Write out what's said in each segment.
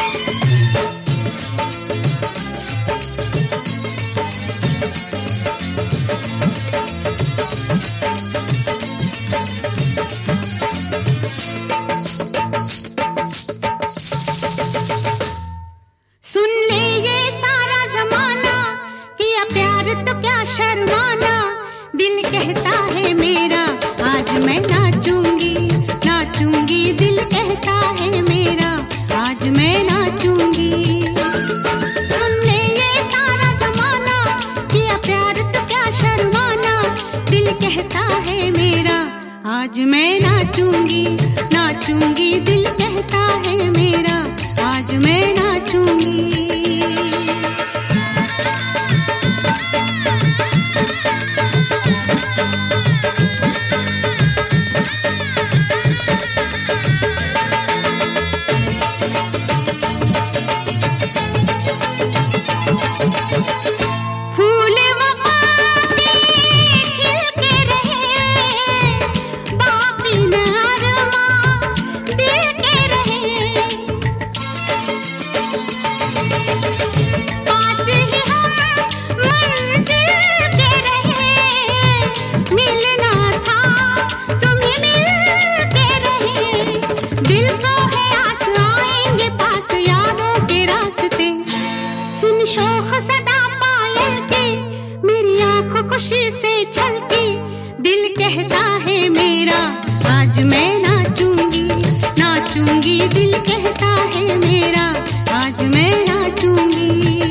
सुन ले ये सारा जमाना, किया प्यार तो क्या शर्माना। दिल कहता है मेरा आज मैं नाचूंगी, नाचूंगी। दिल कहता है मेरा आज मैं नाचूंगी। सुन ले ये सारा जमाना, किया प्यार तो क्या शर्माना। दिल कहता है मेरा आज मैं नाचूंगी, नाचूंगी। दिल कहता है मेरा आज मैं नाचूंगी। सुन शौख सदा पायल के, मेरी आंखों खुशी से छलकी। दिल कहता है मेरा आज मैं नाचूंगी, नाचूंगी। दिल कहता है मेरा आज मैं नाचूंगी।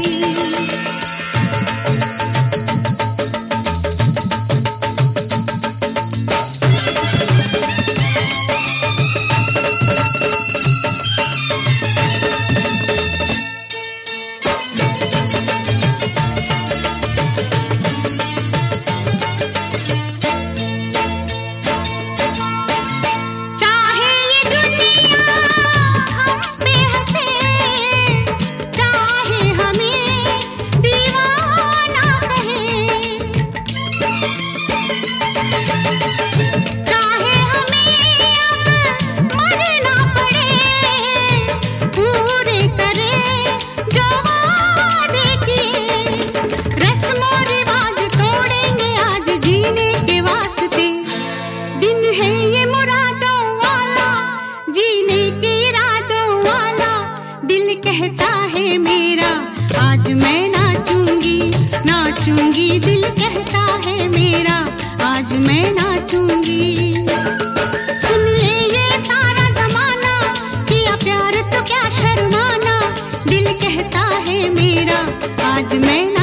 दिल कहता है मेरा आज मैं नाचूंगी, नाचूंगी। दिल कहता है मेरा आज मैं नाचूंगी। सुन ले ये सारा जमाना, किया प्यार तो क्या शर्माना। दिल कहता है मेरा आज मैं